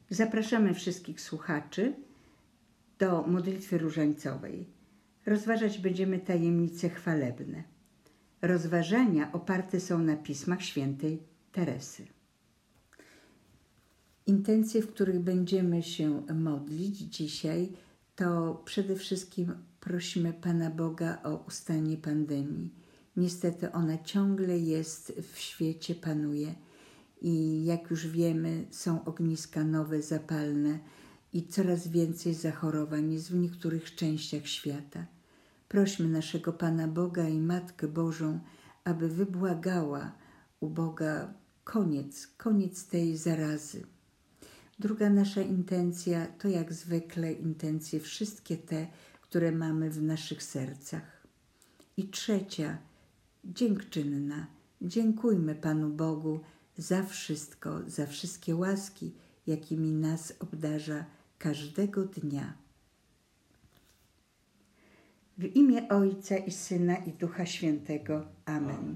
Zapraszamy wszystkich słuchaczy do modlitwy różańcowej. Rozważać będziemy tajemnice chwalebne. Rozważania oparte są na pismach świętej Teresy. Intencje, w których będziemy się modlić dzisiaj, to przede wszystkim prosimy Pana Boga o ustanie pandemii. Niestety ona ciągle jest w świecie, panuje i jak już wiemy, są ogniska nowe, zapalne i coraz więcej zachorowań jest w niektórych częściach świata. Prośmy naszego Pana Boga i Matkę Bożą, aby wybłagała u Boga koniec tej zarazy. Druga nasza intencja to jak zwykle intencje wszystkie te, które mamy w naszych sercach. I trzecia, dziękczynna. Dziękujmy Panu Bogu za wszystko, za wszystkie łaski, jakimi nas obdarza każdego dnia. W imię Ojca i Syna i Ducha Świętego. Amen.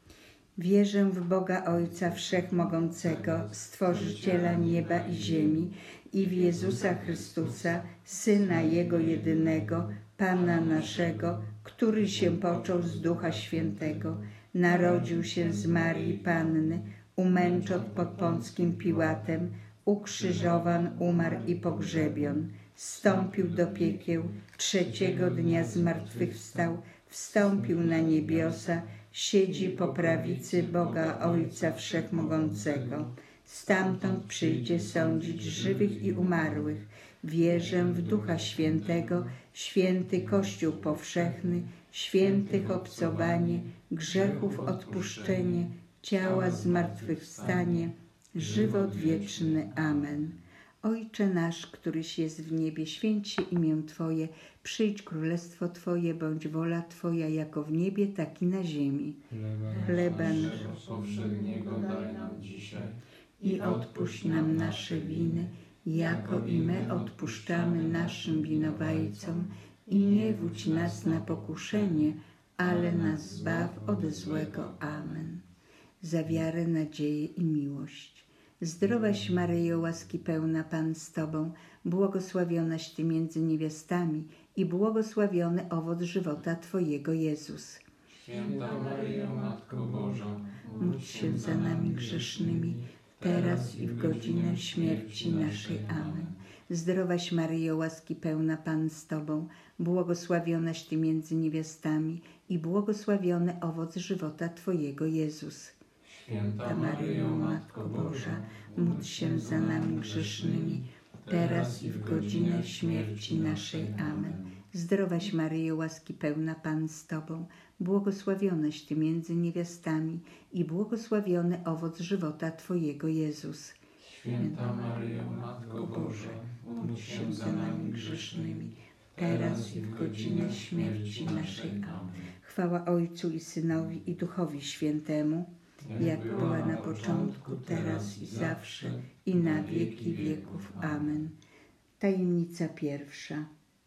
Wierzę w Boga Ojca Wszechmogącego, Stworzyciela nieba i ziemi i w Jezusa Chrystusa, Syna Jego jedynego, Pana naszego, który się począł z Ducha Świętego, narodził się z Marii Panny, umęczon pod Pąckim Piłatem, ukrzyżowan, umarł i pogrzebion, zstąpił do piekieł, trzeciego dnia zmartwychwstał, wstąpił na niebiosa, siedzi po prawicy Boga Ojca Wszechmogącego. Stamtąd przyjdzie sądzić żywych i umarłych. Wierzę w Ducha Świętego, święty Kościół powszechny, świętych obcowanie, grzechów odpuszczenie, ciała zmartwychwstanie, żywot wieczny. Amen. Ojcze nasz, któryś jest w niebie, święć się imię Twoje, przyjdź królestwo Twoje, bądź wola Twoja, jako w niebie, tak i na ziemi. Chleba naszego powszedniego daj nam dzisiaj i odpuść nam nasze winy, jako i my odpuszczamy naszym winowajcom. I nie wódź nas na pokuszenie, ale nas zbaw od złego. Amen. Za wiarę, nadzieję i miłość. Zdrowaś Maryjo, łaski pełna, Pan z Tobą, błogosławionaś Ty między niewiastami i błogosławiony owoc żywota Twojego, Jezus. Święta Maryjo, Matko Boża, Módl się za nami grzesznymi, teraz i w godzinę śmierci naszej. Amen. Zdrowaś Maryjo, łaski pełna, Pan z Tobą, błogosławionaś Ty między niewiastami i błogosławiony owoc żywota Twojego, Jezus. Święta Maryjo, Matko Boża, Módl się za nami grzesznymi, teraz i w godzinę śmierci naszej. Amen. Zdrowaś Maryjo, łaski pełna, Pan z Tobą, błogosławionaś Ty między niewiastami i błogosławiony owoc żywota Twojego, Jezus. Święta Maryjo, Matko Boża, Módl się za nami grzesznymi, teraz i w godzinę śmierci naszej. Amen. Chwała Ojcu i Synowi i Duchowi Świętemu, jak była na początku, teraz i zawsze, i na wieki wieków. Amen. Tajemnica pierwsza.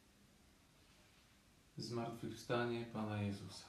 Zmartwychwstanie Pana Jezusa.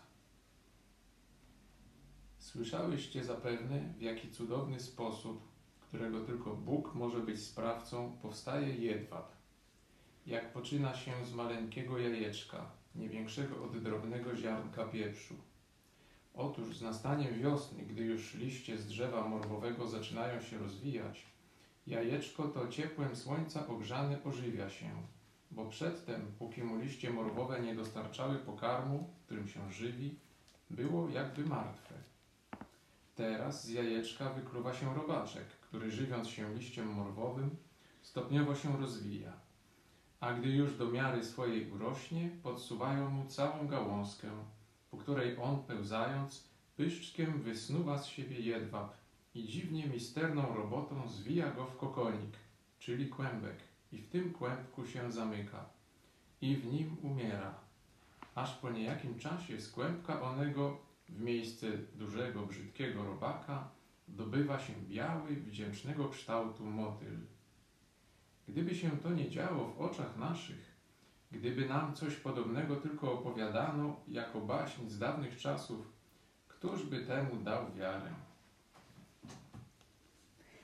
Słyszałyście zapewne, w jaki cudowny sposób, którego tylko Bóg może być sprawcą, powstaje jedwab. Jak poczyna się z maleńkiego jajeczka, nie większego od drobnego ziarnka pieprzu. Otóż z nastaniem wiosny, gdy już liście z drzewa morwowego zaczynają się rozwijać, jajeczko to ciepłem słońca ogrzane ożywia się, bo przedtem, póki mu liście morwowe nie dostarczały pokarmu, którym się żywi, było jakby martwe. Teraz z jajeczka wykluwa się robaczek, który żywiąc się liściem morwowym, stopniowo się rozwija, a gdy już do miary swojej urośnie, podsuwają mu całą gałązkę, po której on, pełzając, pyszczkiem wysnuwa z siebie jedwab i dziwnie misterną robotą zwija go w kokonik, czyli kłębek, i w tym kłębku się zamyka i w nim umiera, aż po niejakim czasie z kłębka onego w miejsce dużego, brzydkiego robaka dobywa się biały, wdzięcznego kształtu motyl. Gdyby się to nie działo w oczach naszych, gdyby nam coś podobnego tylko opowiadano jako baśń z dawnych czasów, któż by temu dał wiarę?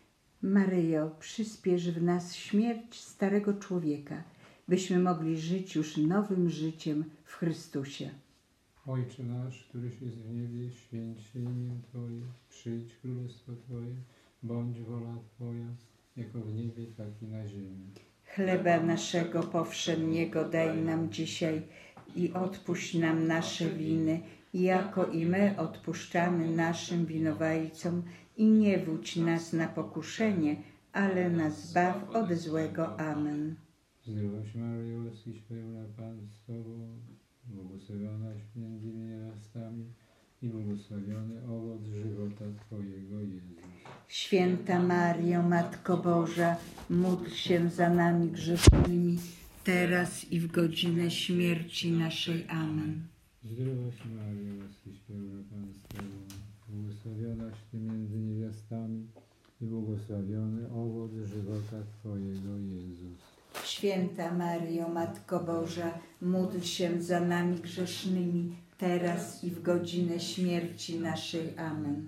Maryjo, przyspiesz w nas śmierć starego człowieka, byśmy mogli żyć już nowym życiem w Chrystusie. Ojcze nasz, któryś jest w niebie, święć się imię Twoje, przyjdź królestwo Twoje, bądź wola Twoja, jako w niebie, tak i na ziemi. Chleba naszego powszedniego daj nam dzisiaj i odpuść nam nasze winy, jako i my odpuszczamy naszym winowajcom, i nie wódź nas na pokuszenie, ale nas zbaw od złego. Amen. Zdrowaś Maryjo, łaskiś pełna, Pan z Tobą, błogosławionaś między niewiastami i błogosławiony owoc żywota Twojego, Jezus. Święta Maryjo, Matko Boża, módl się za nami grzesznymi, teraz i w godzinę śmierci naszej. Amen. Zdrowaś Maryjo, łaskiś pełna, Pan z Tobą, błogosławionaś Ty między niewiastami i błogosławiony owoc żywota Twojego, Jezus. Święta Maryjo, Matko Boża, módl się za nami grzesznymi, teraz i w godzinę śmierci naszej. Amen.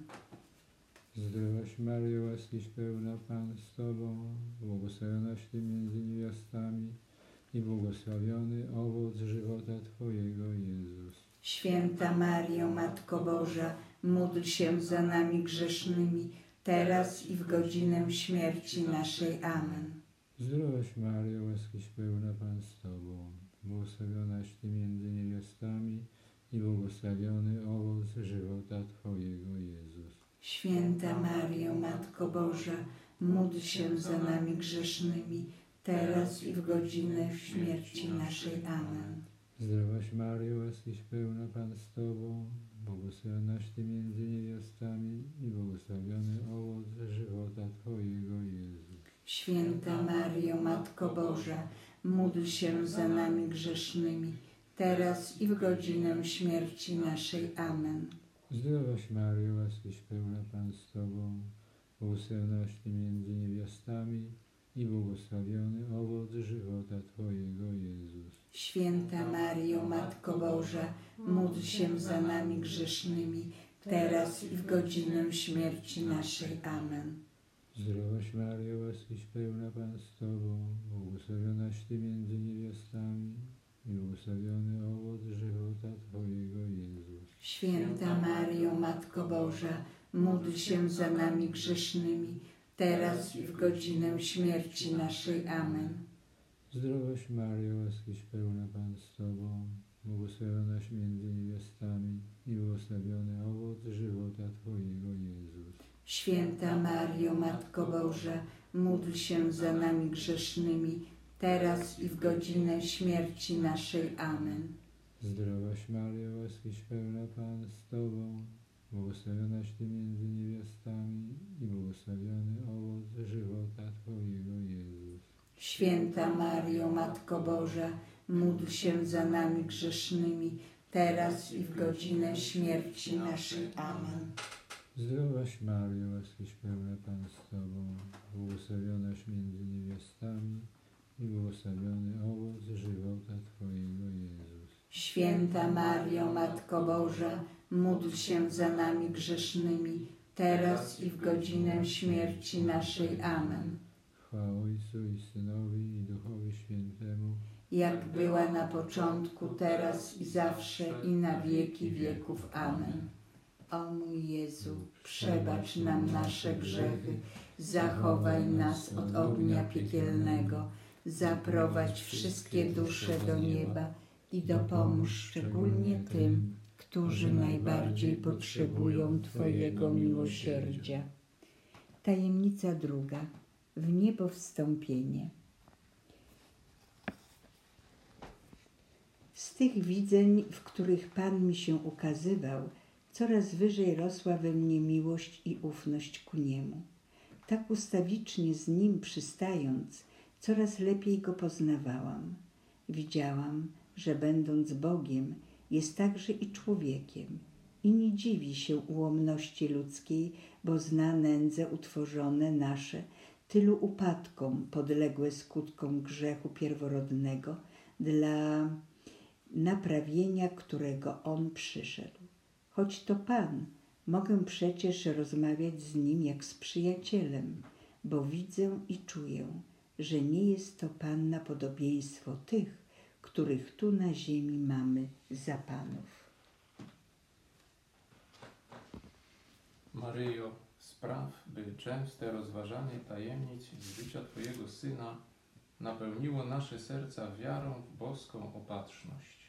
Zdrowaś Maryjo, łaskiś pełna, Pan z Tobą, błogosławionaś Ty między niewiastami i błogosławiony owoc żywota Twojego, Jezus. Święta Maryjo, Matko Boża, módl się za nami grzesznymi, teraz i w godzinę śmierci naszej. Amen. Zdrowaś Maryjo, łaskiś pełna, Pan z Tobą, błogosławionaś Ty między niewiastami i błogosławiony owoc żywota Twojego, Jezus. Święta Maryjo, Matko Boża, módl się za nami grzesznymi, teraz i w godzinę śmierci naszej. Amen. Zdrowaś Maryjo, łaskiś pełna, Pan z Tobą, błogosławionaś Ty między niewiastami i błogosławiony owoc żywota Twojego, Jezus. Święta Maryjo, Matko Boża, módl się za nami grzesznymi, teraz i w godzinę śmierci naszej. Amen. Zdrowaś Maryjo, łaskiś pełna, Pan z Tobą, błogosławionaś Ty między niewiastami i błogosławiony owoc żywota Twojego, Jezus. Święta Maryjo, Matko Boża, módl się za nami grzesznymi, teraz i w godzinę śmierci naszej. Amen. Zdrowaś Maryjo, łaskiś pełna, Pan z Tobą, błogosławionaś Ty między niewiastami i błogosławiony owoc żywota Twojego, Jezus. Święta Maryjo, Matko Boża, módl się za nami grzesznymi, teraz i w godzinę śmierci naszej. Amen. Zdrowaś Maryjo, łaskiś pełna, Pan z Tobą, błogosławionaś między niewiastami i błogosławiony owoc żywota Twojego, Jezus. Święta Maryjo, Matko Boża, módl się za nami grzesznymi, teraz i w godzinę śmierci naszej. Amen. Zdrowaś Maryjo, łaskiś pełna, Pan z Tobą, błogosławionaś Ty między niewiastami i błogosławiony owoc żywota Twojego, Jezus. Święta Maryjo, Matko Boża, módl się za nami grzesznymi, teraz i w godzinę śmierci naszej. Amen. Zdrowaś Maryjo, łaskiś pełna, Pan z Tobą, błogosławionaś między niewiastami i błogosławiony owoc żywota Twojego, Jezus. Święta Maryjo, Matko Boża, módl się za nami grzesznymi, teraz i w godzinę śmierci naszej. Amen. Chwała Ojcu i Synowi i Duchowi Świętemu, Jak była na początku, teraz i zawsze, i na wieki wieków. Amen. O mój Jezu, przebacz nam nasze grzechy, zachowaj nas od ognia piekielnego, zaprowadź wszystkie dusze do nieba i dopomóż szczególnie tym, którzy najbardziej potrzebują Twojego miłosierdzia. Tajemnica druga. W niebo wstąpienie. Z tych widzeń, w których Pan mi się ukazywał, coraz wyżej rosła we mnie miłość i ufność ku Niemu. Tak ustawicznie z Nim przystając, coraz lepiej Go poznawałam. Widziałam, że będąc Bogiem, jest także i człowiekiem i nie dziwi się ułomności ludzkiej, bo zna nędze utworzone nasze, tylu upadkom podległe skutkom grzechu pierworodnego, dla naprawienia którego On przyszedł. Choć to Pan, mogę przecież rozmawiać z Nim jak z przyjacielem, bo widzę i czuję, że nie jest to Panna podobieństwo tych, których tu na ziemi mamy za panów. Maryjo, spraw, by częste rozważanie tajemnic z życia Twojego Syna napełniło nasze serca wiarą w boską opatrzność.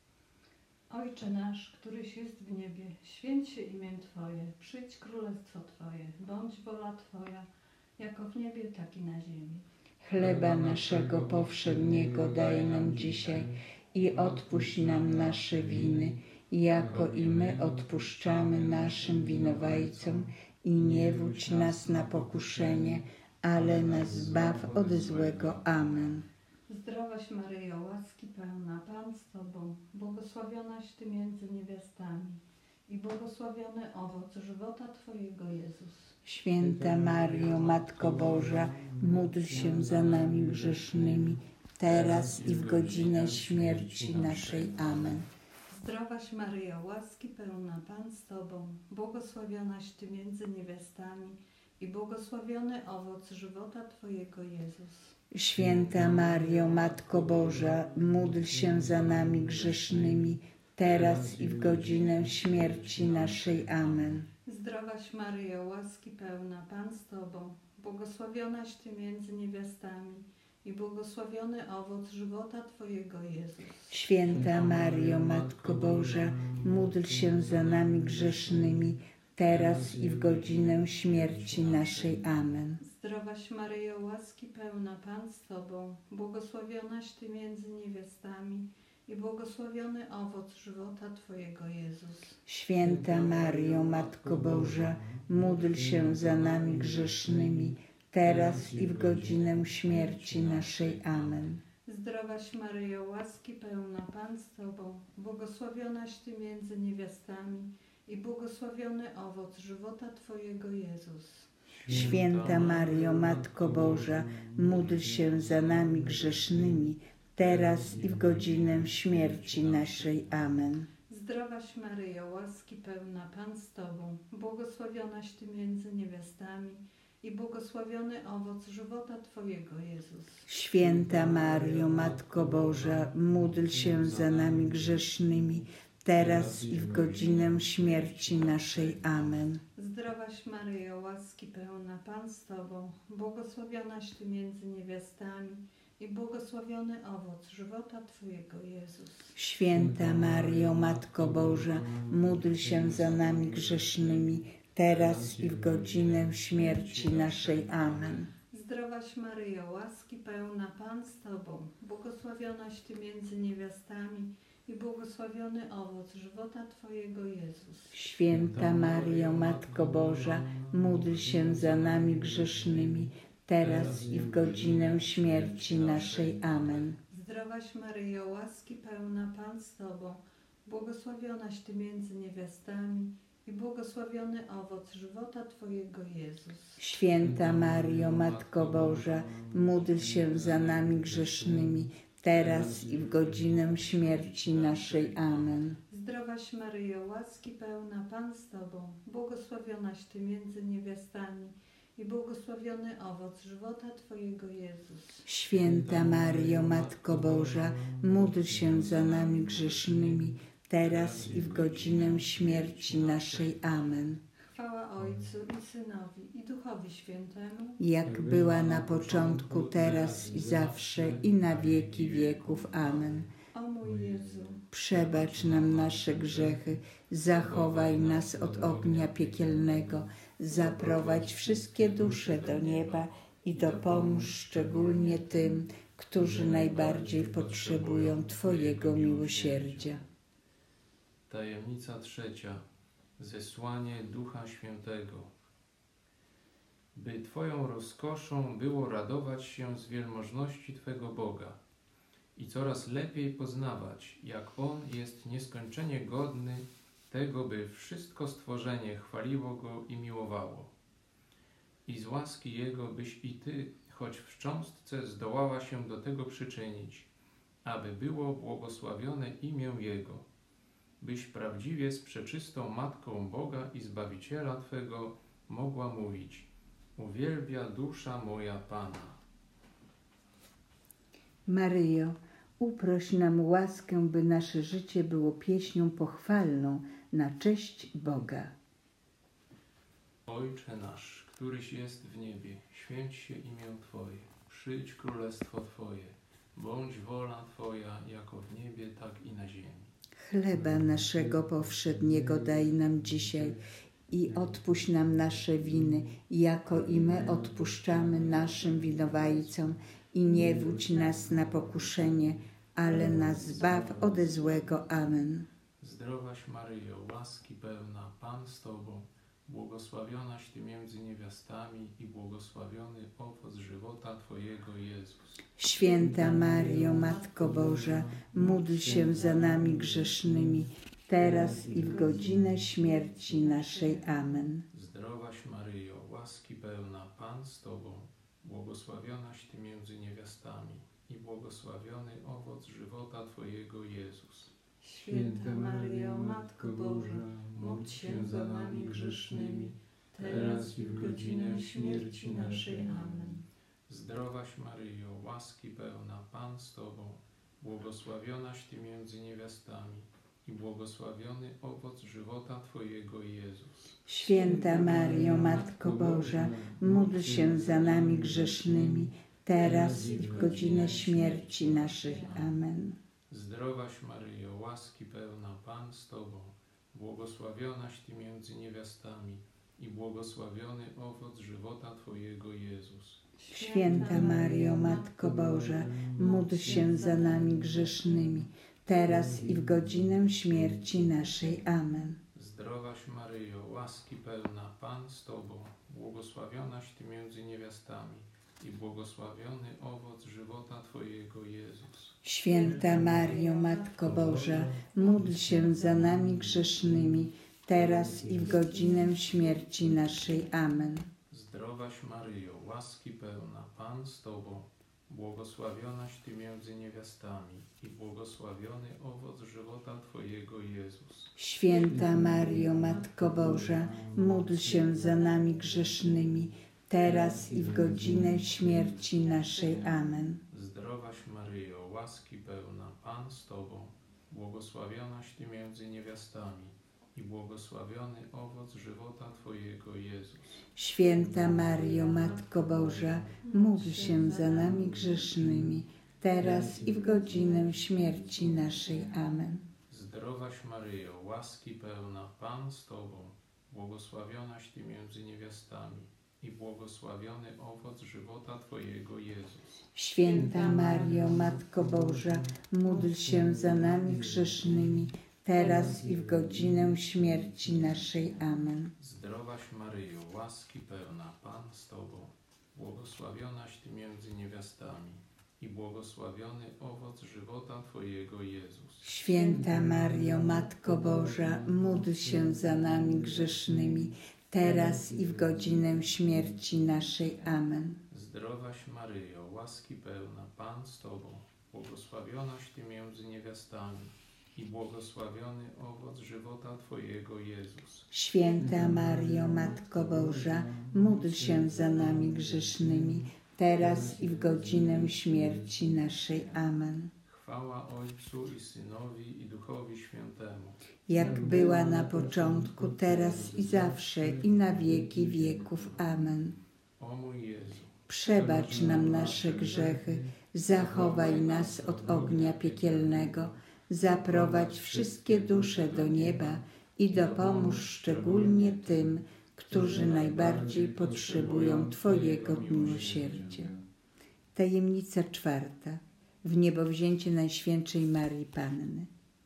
Ojcze nasz, któryś jest w niebie, święć się imię Twoje, przyjdź królestwo Twoje, bądź wola Twoja, jako w niebie, tak i na ziemi. Chleba naszego powszedniego daj nam dzisiaj i odpuść nam nasze winy, jako i my odpuszczamy naszym winowajcom i nie wódź nas na pokuszenie, ale nas zbaw od złego. Amen. Zdrowaś Maryjo, łaski pełna, Pan z Tobą, błogosławionaś Ty między niewiastami i błogosławiony owoc żywota Twojego, Jezus. Święta Maryjo, Matko Boża, módl się za nami grzesznymi, teraz i w godzinę śmierci naszej. Amen. Zdrowaś Maryjo, łaski pełna, Pan z Tobą, błogosławionaś Ty między niewiastami i błogosławiony owoc żywota Twojego, Jezus. Święta Maryjo, Matko Boża, módl się za nami grzesznymi, teraz i w godzinę śmierci naszej. Amen. Zdrowaś Maryjo, łaski pełna, Pan z Tobą, błogosławionaś Ty między niewiastami i błogosławiony owoc żywota Twojego, Jezus. Święta Maryjo, Matko Boża, módl się za nami grzesznymi, teraz i w godzinę śmierci naszej. Amen. Zdrowaś Maryjo, łaski pełna, Pan z Tobą, błogosławionaś Ty między niewiastami i błogosławiony owoc żywota Twojego, Jezus. Święta Maryjo, Matko Boża, módl się za nami grzesznymi, teraz i w godzinę śmierci naszej. Amen. Zdrowaś Maryjo, łaski pełna, Pan z Tobą, błogosławionaś Ty między niewiastami i błogosławiony owoc żywota Twojego, Jezus. Święta Maryjo, Matko Boża, módl się za nami grzesznymi, teraz i w godzinę śmierci naszej. Amen. Zdrowaś Maryjo, łaski pełna, Pan z Tobą, błogosławionaś Ty między niewiastami i błogosławiony owoc żywota Twojego, Jezus. Święta Maryjo, Matko Boża, módl się za nami grzesznymi, teraz i w godzinę śmierci naszej. Amen. Zdrowaś Maryjo, łaski pełna, Pan z Tobą, błogosławionaś Ty między niewiastami i błogosławiony owoc żywota Twojego, Jezus. Święta Maryjo, Matko Boża, módl się za nami grzesznymi, teraz i w godzinę śmierci naszej. Amen. Zdrowaś Maryjo, łaski pełna, Pan z Tobą, błogosławionaś Ty między niewiastami i błogosławiony owoc żywota Twojego, Jezus. Święta Maryjo, Matko Boża, módl się za nami grzesznymi, teraz i w godzinę śmierci naszej. Amen. Zdrowaś Maryjo, łaski pełna, Pan z Tobą, błogosławionaś Ty między niewiastami i błogosławiony owoc żywota Twojego, Jezus. Święta Maryjo, Matko Boża, módl się za nami grzesznymi, teraz i w godzinę śmierci naszej. Amen. Zdrowaś Maryjo, łaski pełna, Pan z Tobą, błogosławionaś Ty między niewiastami i błogosławiony owoc żywota Twojego, Jezus. Święta Maryjo, Matko Boża, módl się za nami grzesznymi, teraz i w godzinę śmierci naszej. Amen. Chwała Ojcu i Synowi i Duchowi Świętemu, Jak była na początku, teraz i zawsze, i na wieki wieków. Amen. o mój Jezu. Przebacz nam nasze grzechy, zachowaj nas od ognia piekielnego, zaprowadź wszystkie dusze do nieba i dopomóż szczególnie tym, którzy najbardziej potrzebują Twojego miłosierdzia. Tajemnica trzecia. Zesłanie Ducha Świętego. By Twoją rozkoszą było radować się z wielmożności Twego Boga i coraz lepiej poznawać, jak On jest nieskończenie godny tego, by wszystko stworzenie chwaliło Go i miłowało. I z łaski Jego byś i Ty, choć w cząstce, zdołała się do tego przyczynić, aby było błogosławione imię Jego, byś prawdziwie z przeczystą Matką Boga i Zbawiciela Twego mogła mówić: Uwielbia dusza moja Pana. Maryjo, uproś nam łaskę, by nasze życie było pieśnią pochwalną na cześć Boga. Ojcze nasz, któryś jest w niebie, święć się imię Twoje, przyjdź królestwo Twoje, bądź wola Twoja, jako w niebie, tak i na ziemi. Chleba naszego powszedniego daj nam dzisiaj i odpuść nam nasze winy, jako i my odpuszczamy naszym winowajcom. I nie wódź nas na pokuszenie, ale nas zbaw ode złego. Amen. Zdrowaś Maryjo, łaski pełna, Pan z Tobą, błogosławionaś Ty między niewiastami i błogosławiony owoc żywota Twojego, Jezus. Święta Maryjo, Matko Boża, módl się za nami grzesznymi, teraz i w godzinę śmierci naszej. Amen. Zdrowaś Maryjo, łaski pełna, Pan z Tobą, błogosławionaś Ty między niewiastami i błogosławiony owoc żywota Twojego, Jezus. Święta Maryjo, Matko Boża, módl się za nami grzesznymi, teraz i w godzinę śmierci naszej. Amen. Zdrowaś Maryjo, łaski pełna, Pan z Tobą, błogosławionaś Ty między niewiastami i błogosławiony owoc żywota Twojego, Jezus. Święta Maryjo, Matko Boża, módl się za nami grzesznymi, teraz i w godzinę śmierci naszej. Amen. Zdrowaś Maryjo, łaski pełna, Pan z Tobą, błogosławionaś Ty między niewiastami i błogosławiony owoc żywota Twojego, Jezus. Święta Maryjo, Matko Boża, módl się za nami grzesznymi, teraz i w godzinę śmierci naszej. Amen. Zdrowaś Maryjo, łaski pełna, Pan z Tobą, błogosławionaś Ty między niewiastami i błogosławiony owoc żywota Twojego, Jezus. Święta Maryjo, Matko Boża, módl się za nami grzesznymi, teraz i w godzinę śmierci naszej. Amen. Zdrowaś Maryjo, łaski pełna, Pan z Tobą, błogosławionaś Ty między niewiastami i błogosławiony owoc żywota Twojego, Jezus. Święta Maryjo, Matko Boża, módl się za nami grzesznymi, teraz i w godzinę śmierci naszej. Amen. Zdrowaś Maryjo, łaski pełna, Pan z Tobą, błogosławionaś Ty między niewiastami i błogosławiony owoc żywota Twojego, Jezus. Święta Maryjo, Matko Boża, módl się za nami grzesznymi, teraz i w godzinę śmierci naszej. Amen. Zdrowaś Maryjo, łaski pełna, Pan z Tobą, błogosławionaś Ty między niewiastami i błogosławiony owoc żywota Twojego, Jezus. Święta Maryjo, Matko Boża, módl się za nami grzesznymi, teraz i w godzinę śmierci naszej. Amen. Zdrowaś Maryjo, łaski pełna, Pan z Tobą, błogosławionaś Ty między niewiastami i błogosławiony owoc żywota Twojego, Jezus. Święta Maryjo, Matko Boża, módl się za nami grzesznymi, teraz i w godzinę śmierci naszej. Amen. Zdrowaś Maryjo, łaski pełna, Pan z Tobą, błogosławionaś Ty między niewiastami i błogosławiony owoc żywota Twojego, Jezus. Święta Maryjo, Matko Boża, módl się za nami grzesznymi, teraz i w godzinę śmierci naszej. Amen. Chwała Ojcu i Synowi i Duchowi Świętemu. Jak była na początku, teraz i zawsze, i na wieki wieków. Amen. O mój Jezu, Przebacz nam nasze grzechy, zachowaj nas od ognia piekielnego, zaprowadź wszystkie dusze do nieba i dopomóż szczególnie tym, którzy najbardziej potrzebują Twojego miłosierdzia. Tajemnica czwarta. Wniebowzięcie Najświętszej Marii Panny.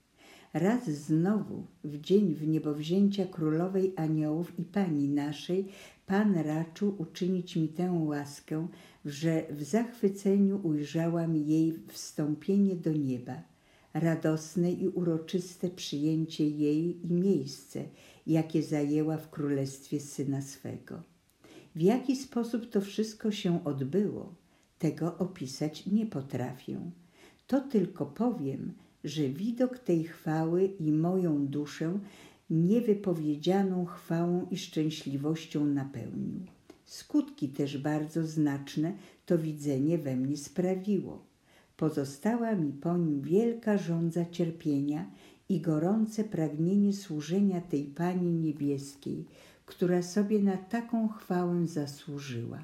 Raz znowu, w dzień wniebowzięcia Królowej Aniołów i Pani naszej, Pan raczył uczynić mi tę łaskę, że w zachwyceniu ujrzałam jej wstąpienie do nieba, radosne i uroczyste przyjęcie jej i miejsce, jakie zajęła w królestwie Syna swego. W jaki sposób to wszystko się odbyło, tego opisać nie potrafię. To tylko powiem, że widok tej chwały i moją duszę niewypowiedzianą chwałą i szczęśliwością napełnił. Skutki też bardzo znaczne to widzenie we mnie sprawiło. Pozostała mi po nim wielka żądza cierpienia i gorące pragnienie służenia tej Pani Niebieskiej, która sobie na taką chwałę zasłużyła.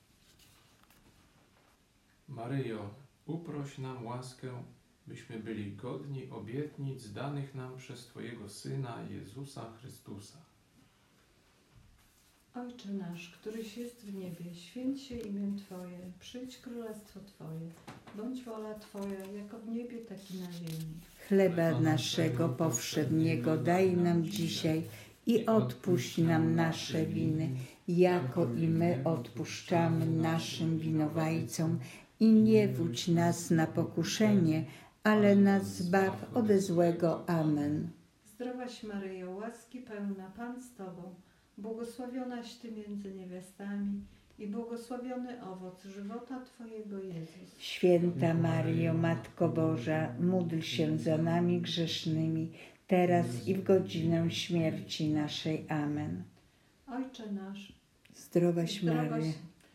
Maryjo, uproś nam łaskę, byśmy byli godni obietnic danych nam przez Twojego Syna Jezusa Chrystusa. Ojcze nasz, któryś jest w niebie, święć się imię Twoje, przyjdź królestwo Twoje, bądź wola Twoja, jako w niebie, tak i na ziemi. Chleba naszego powszedniego daj nam dzisiaj i odpuść nam nasze winy, jako i my odpuszczamy naszym winowajcom. I nie wódź nas na pokuszenie, ale nas zbaw ode złego. Amen. Zdrowaś Maryjo, łaski pełna, Pan z Tobą, błogosławionaś Ty między niewiastami i błogosławiony owoc żywota Twojego Jezus. Święta Maryjo, Matko Boża, módl się za nami grzesznymi, teraz i w godzinę śmierci naszej. Amen. Ojcze nasz, Zdrowaś Maryjo.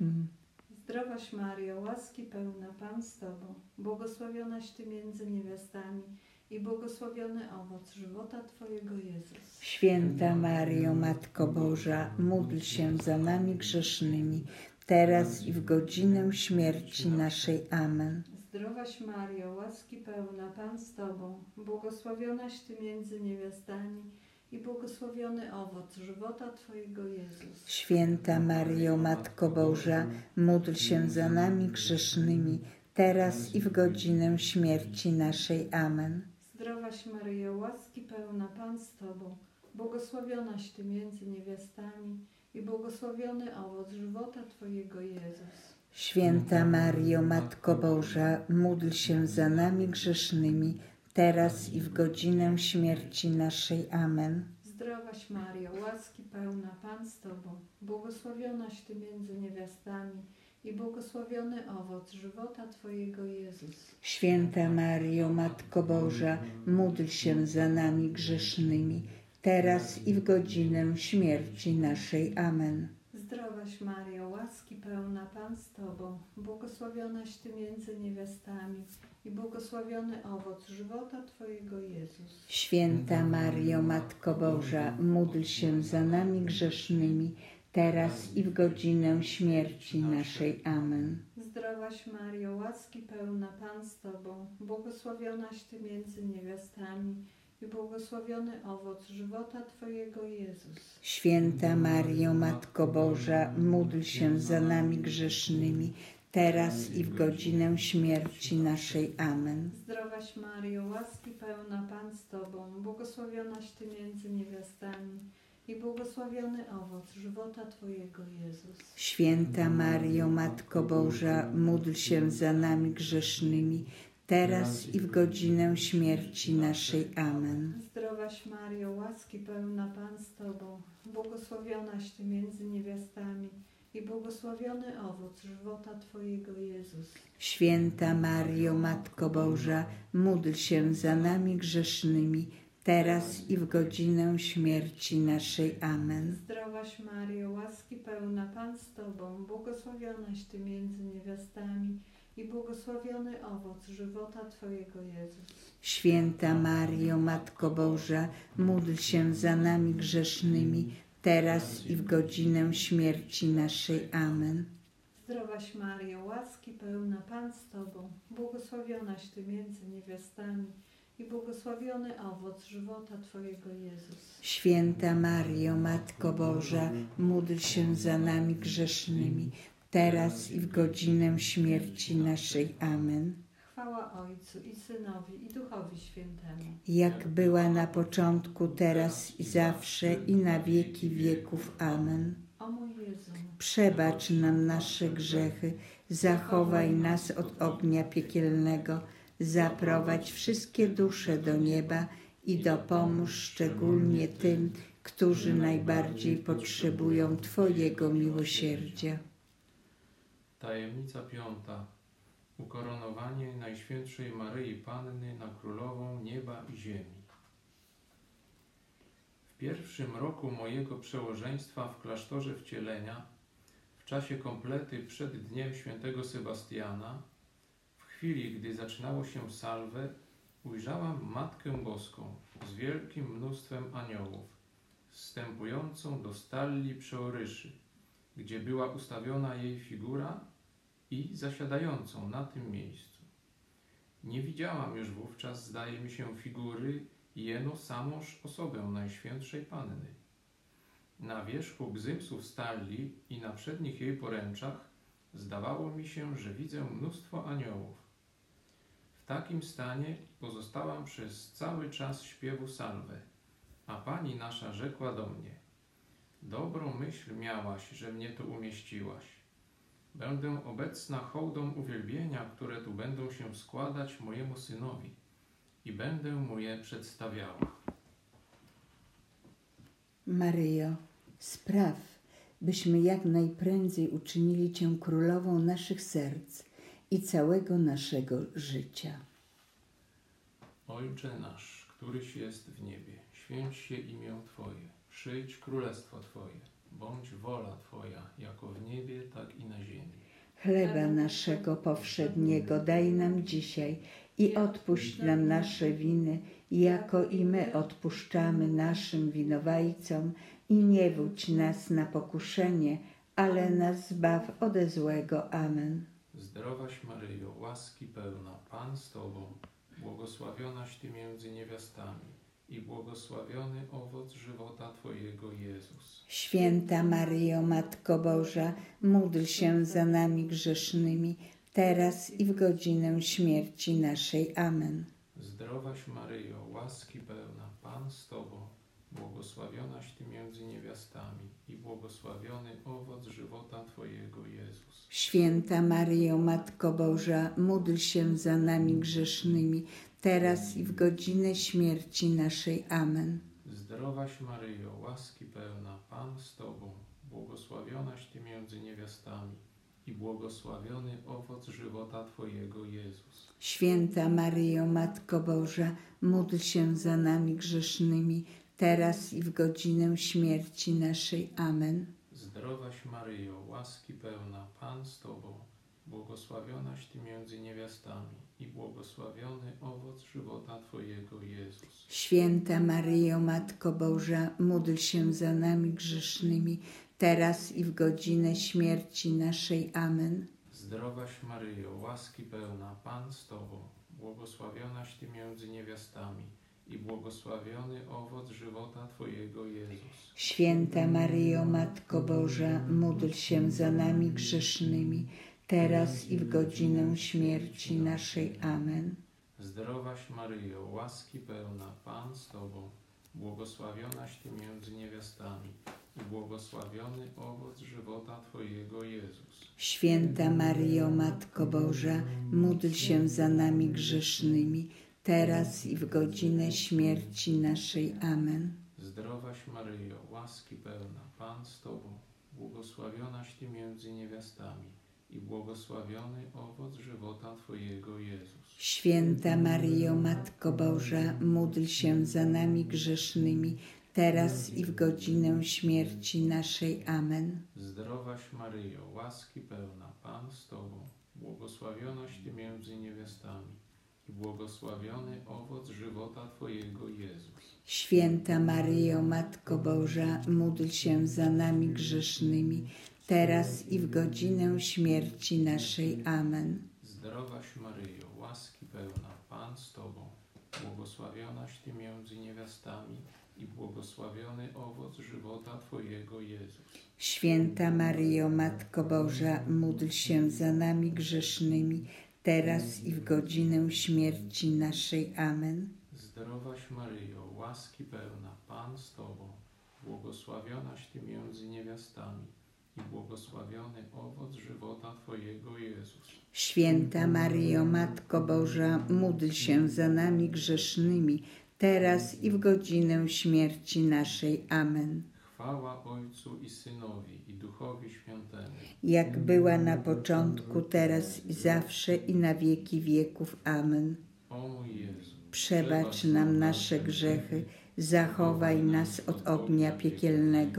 Zdrowaś Maryjo, łaski pełna, Pan z Tobą, błogosławionaś Ty między niewiastami i błogosławiony owoc żywota Twojego Jezus. Święta Maryjo, Matko Boża, módl się za nami grzesznymi, teraz i w godzinę śmierci naszej. Amen. Zdrowaś Maryjo, łaski pełna, Pan z Tobą, błogosławionaś Ty między niewiastami i błogosławiony owoc żywota Twojego Jezus. Święta Maryjo, Matko Boża, módl się za nami grzesznymi, teraz i w godzinę śmierci naszej. Amen. Zdrowaś Maryjo, łaski pełna, Pan z Tobą, błogosławionaś Ty między niewiastami i błogosławiony owoc żywota Twojego Jezus. Święta Maryjo, Matko Boża, módl się za nami grzesznymi, teraz i w godzinę śmierci naszej. Amen. Zdrowaś Maryjo, łaski pełna, Pan z Tobą, błogosławionaś Ty między niewiastami i błogosławiony owoc żywota Twojego Jezus. Święta Maryjo, Matko Boża, módl się za nami grzesznymi, teraz i w godzinę śmierci naszej. Amen. Zdrowaś Maryjo, łaski pełna, Pan z Tobą, błogosławionaś Ty między niewiastami i błogosławiony owoc żywota Twojego Jezus. Święta Maryjo, Matko Boża, módl się za nami grzesznymi, teraz i w godzinę śmierci naszej. Amen. Zdrowaś Maryjo, łaski pełna, Pan z Tobą, błogosławionaś Ty między niewiastami i błogosławiony owoc żywota Twojego Jezus. Święta Maryjo, Matko Boża, módl się za nami grzesznymi, teraz i w godzinę śmierci naszej. Amen. Zdrowaś Maryjo, łaski pełna, Pan z Tobą, błogosławionaś Ty między niewiastami i błogosławiony owoc żywota Twojego Jezus. Święta Maryjo, Matko Boża, módl się za nami grzesznymi, teraz i w godzinę śmierci naszej. Amen. Zdrowaś Maryjo, łaski pełna, Pan z Tobą, błogosławionaś Ty między niewiastami i błogosławiony owoc żywota Twojego Jezus. Święta Maryjo, Matko Boża, módl się za nami grzesznymi, teraz i w godzinę śmierci naszej. Amen. Zdrowaś Maryjo, łaski pełna, Pan z Tobą, błogosławionaś Ty między niewiastami i błogosławiony owoc żywota Twojego Jezus. Święta Maryjo, Matko Boża, módl się za nami grzesznymi, teraz i w godzinę śmierci naszej. Amen. Zdrowaś Maryjo, łaski pełna, Pan z Tobą, błogosławionaś Ty między niewiastami i błogosławiony owoc żywota Twojego Jezus. Święta Maryjo, Matko Boża, módl się za nami grzesznymi, teraz i w godzinę śmierci naszej. Amen. Chwała Ojcu i Synowi i Duchowi Świętemu. Jak była na początku, teraz i zawsze i na wieki wieków. Amen. O mój Jezu, Przebacz nam nasze grzechy, zachowaj nas od ognia piekielnego, zaprowadź wszystkie dusze do nieba i dopomóż szczególnie tym, którzy najbardziej potrzebują Twojego miłosierdzia. Tajemnica 5. Ukoronowanie Najświętszej Maryi Panny na Królową Nieba i Ziemi. W pierwszym roku mojego przełożeństwa w klasztorze Wcielenia, w W czasie komplety przed dniem świętego Sebastiana, w chwili, gdy zaczynało się salwę, ujrzałam Matkę Boską z wielkim mnóstwem aniołów, zstępującą do stalli przeoryszy, gdzie była ustawiona jej figura i zasiadającą na tym miejscu. Nie widziałam już wówczas, zdaje mi się, figury jeno samąż osobę Najświętszej Panny. Na wierzchu gzymsów stalli i na przednich jej poręczach zdawało mi się, że widzę mnóstwo aniołów. W takim stanie pozostałam przez cały czas śpiewu salwy, a Pani nasza rzekła do mnie: dobrą myśl miałaś, że mnie tu umieściłaś. Będę obecna hołdom uwielbienia, które tu będą się składać mojemu Synowi i będę mu je przedstawiała. Maryjo, spraw, byśmy jak najprędzej uczynili Cię królową naszych serc i całego naszego życia. Ojcze nasz, któryś jest w niebie, święć się imię Twoje, przyjdź królestwo Twoje, bądź wola Twoja, jako w niebie, tak i na ziemi. Chleba naszego powszedniego daj nam dzisiaj i odpuść nam nasze winy, jako i my odpuszczamy naszym winowajcom, i nie wódź nas na pokuszenie, ale nas zbaw ode złego. Amen. Zdrowaś Maryjo, łaski pełna, Pan z Tobą, błogosławionaś Ty między niewiastami i błogosławiony owoc żywota Twojego, Jezus. Święta Maryjo, Matko Boża, módl się za nami grzesznymi, teraz i w godzinę śmierci naszej. Amen. Zdrowaś Maryjo, łaski pełna, Pan z Tobą, błogosławionaś Ty między niewiastami i błogosławiony owoc żywota Twojego, Jezus. Święta Maryjo, Matko Boża, módl się za nami grzesznymi, teraz i w godzinę śmierci naszej. Amen. Zdrowaś Maryjo, łaski pełna, Pan z Tobą, błogosławionaś Ty między niewiastami i błogosławiony owoc żywota Twojego, Jezus. Święta Maryjo, Matko Boża, módl się za nami grzesznymi, teraz i w godzinę śmierci naszej. Amen. Zdrowaś Maryjo, łaski pełna, Pan z Tobą, błogosławionaś Ty między niewiastami i błogosławiony owoc żywota Twojego, Jezus. Święta Maryjo, Matko Boża, módl się za nami grzesznymi, teraz i w godzinę śmierci naszej. Amen. Zdrowaś Maryjo, łaski pełna, Pan z Tobą, błogosławionaś Ty między niewiastami i błogosławiony owoc żywota Twojego, Jezus. Święta Maryjo, Matko Boża, módl się za nami grzesznymi, teraz i w godzinę śmierci naszej. Amen. Zdrowaś Maryjo, łaski pełna, Pan z Tobą, błogosławionaś Ty między niewiastami i błogosławiony owoc żywota Twojego, Jezus. Święta Maryjo, Matko Boża, módl się za nami grzesznymi, teraz i w godzinę śmierci naszej. Amen. Zdrowaś Maryjo, łaski pełna, Pan z Tobą, błogosławionaś Ty między niewiastami i błogosławiony owoc żywota Twojego, Jezus. Święta Maryjo, Matko Boża, módl się za nami grzesznymi, teraz i w godzinę śmierci naszej. Amen. Zdrowaś Maryjo, łaski pełna, Pan z Tobą, błogosławionaś Ty między niewiastami i błogosławiony owoc żywota Twojego, Jezus. Święta Maryjo, Matko Boża, módl się za nami grzesznymi, teraz i w godzinę śmierci naszej. Amen. Zdrowaś Maryjo, łaski pełna, Pan z Tobą, błogosławionaś Ty między niewiastami i błogosławiony owoc żywota Twojego, Jezus. Święta Maryjo, Matko Boża, módl się za nami grzesznymi, teraz i w godzinę śmierci naszej. Amen. Zdrowaś Maryjo, łaski pełna, Pan z Tobą, błogosławionaś Ty między niewiastami i błogosławiony owoc żywota Twojego, Jezus. Święta Maryjo, Matko Boża, módl się za nami grzesznymi, teraz i w godzinę śmierci naszej. Amen. Chwała Ojcu i Synowi i Duchowi Świętemu, Jak była na początku, teraz i zawsze i na wieki wieków. Amen. o mój Jezu, Przebacz nam nasze grzechy, zachowaj nas od ognia piekielnego,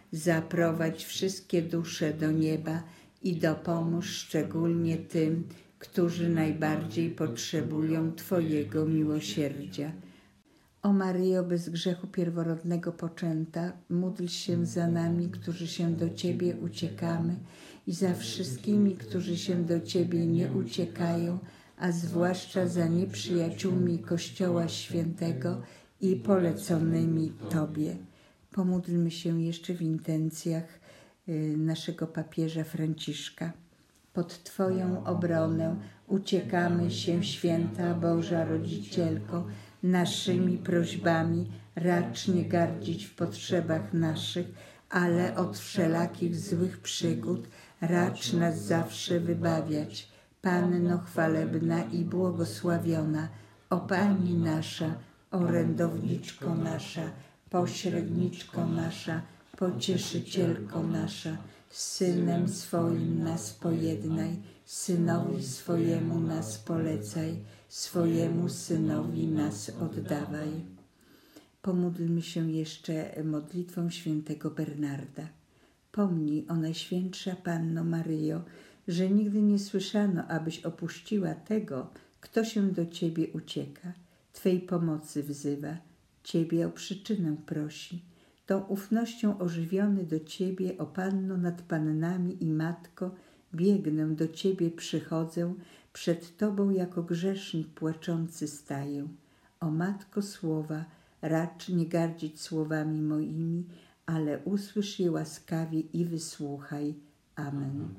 zaprowadź wszystkie dusze do nieba i dopomóż szczególnie tym, którzy najbardziej potrzebują Twojego miłosierdzia. O Maryjo, bez grzechu pierworodnego poczęta, módl się za nami, którzy się do Ciebie uciekamy i za wszystkimi, którzy się do Ciebie nie uciekają, a zwłaszcza za nieprzyjaciółmi Kościoła Świętego i poleconymi Tobie. Pomódlmy się jeszcze w intencjach naszego papieża Franciszka. Pod Twoją obronę uciekamy się, Święta Boża Rodzicielko, naszymi prośbami racz nie gardzić w potrzebach naszych, ale od wszelakich złych przygód racz nas zawsze wybawiać. Panno chwalebna i błogosławiona, o Pani nasza, orędowniczko nasza, pośredniczko nasza, pocieszycielko nasza, z Synem swoim nas pojednaj, Synowi swojemu nas polecaj, swojemu Synowi nas oddawaj. Pomódlmy się jeszcze modlitwą świętego Bernarda. Pomnij, o Najświętsza Panno Maryjo, że nigdy nie słyszano, abyś opuściła tego, kto się do Ciebie ucieka, Twej pomocy wzywa, Ciebie o przyczynę prosi. Tą ufnością ożywiony do Ciebie, o Panno nad Pannami i Matko, biegnę do Ciebie, przychodzę, przed Tobą jako grzesznik płaczący staję. O Matko słowa, racz nie gardzić słowami moimi, ale usłysz je łaskawie i wysłuchaj. Amen.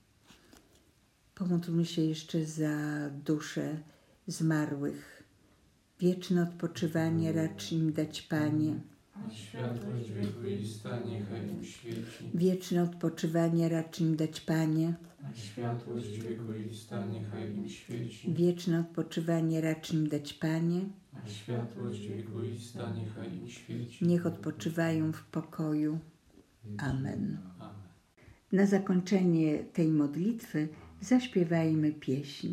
Pomódlmy się jeszcze za dusze zmarłych. Wieczne odpoczywanie racz im dać, Panie. A światłość wiekuista niechaj im świeci. Wieczne odpoczywanie racz im dać, Panie. A światłość wiekuista niechaj im świeci. Wieczne odpoczywanie racz im dać, Panie. A światłość wiekuista niechaj im świeci. Niech odpoczywają w pokoju. Amen. Amen. Na zakończenie tej modlitwy zaśpiewajmy pieśń.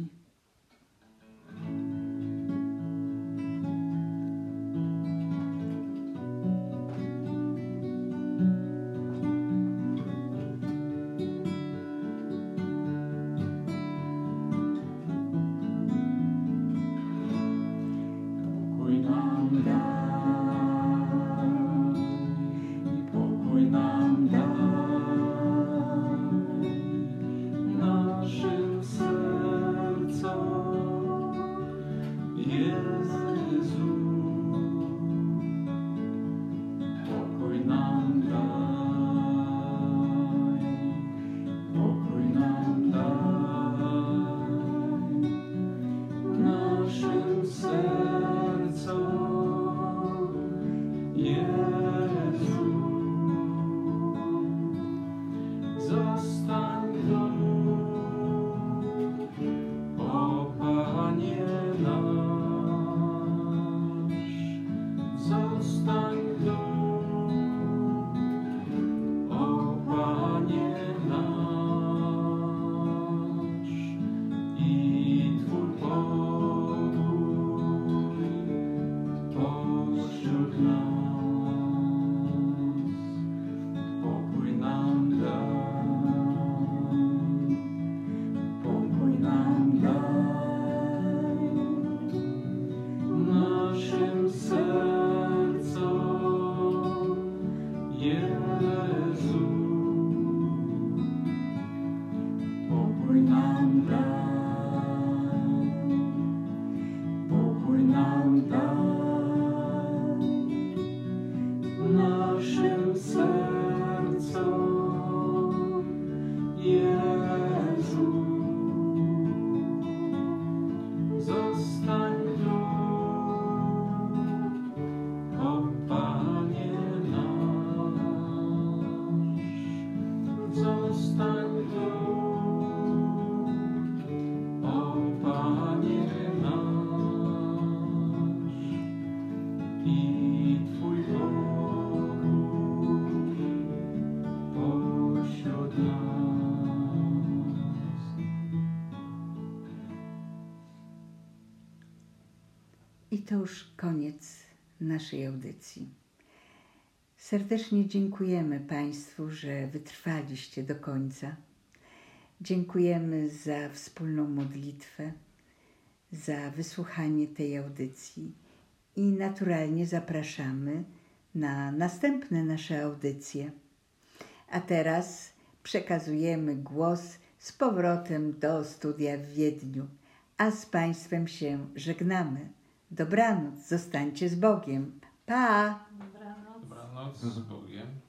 Pokój nam daj, pokój nam daj, naszym sercom, Jezu. Pokój nam daj, pokój nam daj, naszym sercom, Jezu. Zostań tu, o Panie nasz. Zostań tu, o Panie nasz. I Twój pokój pośród nas. Pokój nam daj, pokój nam daj, naszym sercom, Jezu. Pokój nam daj, pokój nam daj, naszym sercom, Jezu. Zostań tu, o Panie nasz. Zostań tu, o Panie nasz. I Twój pokój pośród nas. I to już koniec naszej audycji. Serdecznie dziękujemy Państwu, że wytrwaliście do końca. Dziękujemy za wspólną modlitwę, za wysłuchanie tej audycji i naturalnie zapraszamy na następne nasze audycje. A teraz przekazujemy głos z powrotem do studia w Wiedniu, a z Państwem się żegnamy. Dobranoc, zostańcie z Bogiem. Pa! Dobranoc. Dobranoc, z Bogiem.